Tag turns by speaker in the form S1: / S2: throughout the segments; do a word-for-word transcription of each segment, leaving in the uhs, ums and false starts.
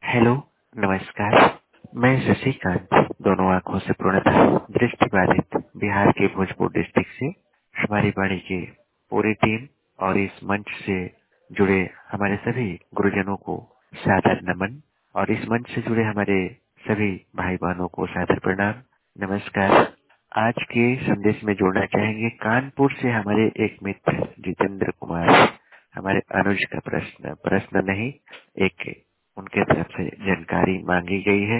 S1: Hello, नमस्कार। मैं शशिकांत, दोनों आंखों से पूर्णतः दृष्टिबाधित बिहार के भोजपुर डिस्ट्रिक्ट से हमारी वाणी की पूरी टीम और इस मंच से जुड़े हमारे सभी गुरुजनों को सादर नमन और इस मंच से जुड़े हमारे सभी भाई बहनों को सादर प्रणाम। नमस्कार। आज के संदेश में जोड़ना चाहेंगे कानपुर से हमारे एक मित्र जितेंद्र कुमार। हमारे अनुज का प्रश्न प्रश्न नहीं, एक उनके तरफ से जानकारी मांगी गई है।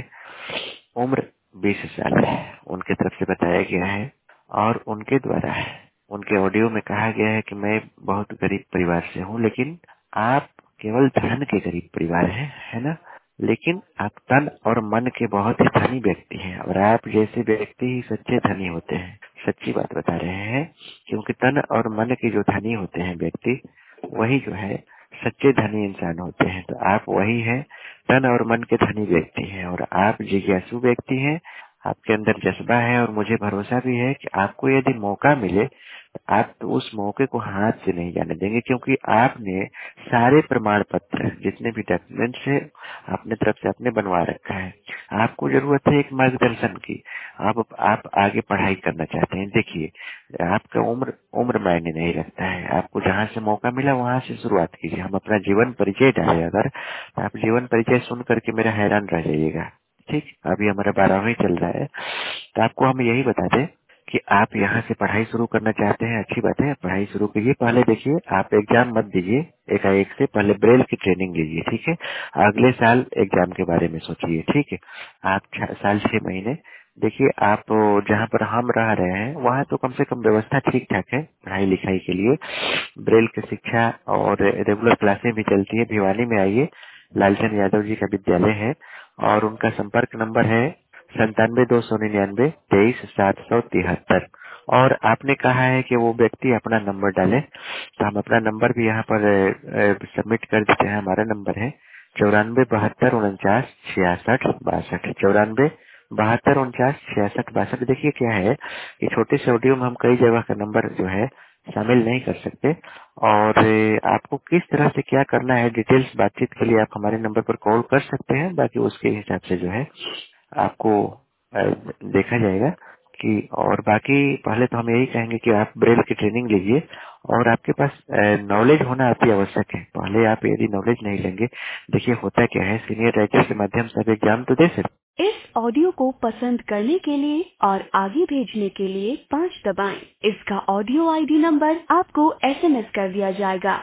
S1: उम्र बीस साल है, उनके तरफ से बताया गया है और उनके द्वारा उनके ऑडियो में कहा गया है कि मैं बहुत गरीब परिवार से हूँ, लेकिन आप केवल धन के गरीब परिवार हैं, है ना? लेकिन आप तन और मन के बहुत ही धनी व्यक्ति हैं और आप जैसे व्यक्ति ही सच्चे धनी होते हैं। सच्ची बात बता रहे हैं, क्योंकि तन और मन के जो धनी होते हैं व्यक्ति, वही जो है सच्चे धनी इंसान होते हैं। तो आप वही हैं, तन और मन के धनी व्यक्ति हैं और आप जिज्ञासु व्यक्ति हैं। आपके अंदर जज्बा है और मुझे भरोसा भी है कि आपको यदि मौका मिले तो आप तो उस मौके को हाथ से नहीं जाने देंगे, क्योंकि आपने सारे प्रमाण पत्र जितने भी डॉक्यूमेंट्स है अपने तरफ से आपने बनवा रखा है। आपको जरूरत है एक मार्गदर्शन की। आप आप आगे पढ़ाई करना चाहते हैं। देखिए, आपका उम्र उम्र मायने नहीं रखता है। आपको जहाँ से मौका मिला वहाँ से शुरुआत कीजिए। हम अपना जीवन परिचय डाले अगर, तो आप जीवन परिचय सुन करके मेरा हैरान रह जाइएगा। ठीक, अभी हमारा बारहवीं चल रहा है, तो आपको हम यही बता दें कि आप यहाँ से पढ़ाई शुरू करना चाहते हैं, अच्छी बात है, पढ़ाई शुरू कीजिए। पहले देखिए, आप एग्जाम मत दीजिए एकाएक से, पहले ब्रेल की ट्रेनिंग लीजिए। ठीक है, अगले साल एग्जाम के बारे में सोचिए। ठीक है, आप छ, साल छह महीने देखिए। आप जहाँ पर हम रह रहे हैं वहाँ तो कम से कम व्यवस्था ठीक ठाक है पढ़ाई लिखाई के लिए। ब्रेल की शिक्षा और रेगुलर क्लासें भी चलती है। भिवानी में आइए, लालचंद यादव जी का विद्यालय है और उनका संपर्क नंबर है संतानवे दो सौ निन्यानवे तेईस सात सौ तिहत्तर। और आपने कहा है कि वो व्यक्ति अपना नंबर डाले, तो हम अपना नंबर भी यहाँ पर सबमिट कर देते हैं। हमारा नंबर है चौरानवे बहत्तर उनचास छियासठ बासठ। चौरानवे बहत्तर उनचास छियासठ बासठ। देखिए क्या है कि छोटे से ऑडियो में हम कई जगह का नंबर जो है शामिल नहीं कर सकते, और आपको किस तरह से क्या करना है डिटेल्स बातचीत के लिए आप हमारे नंबर पर कॉल कर सकते हैं। बाकी उसके हिसाब से जो है आपको अ, देखा जाएगा कि, और बाकी पहले तो हम यही कहेंगे कि आप ब्रेल की ट्रेनिंग लीजिए और आपके पास नॉलेज होना अति आवश्यक है। पहले आप यदि नॉलेज नहीं लेंगे, देखिए होता क्या है, सीनियर राइटर के माध्यम से आप एग्जाम तो दे सकते। इस ऑडियो को पसंद करने के लिए और आगे भेजने के लिए पाँच दबाएं। इसका ऑडियो आईडी नंबर आपको एसएमएस कर दिया जाएगा।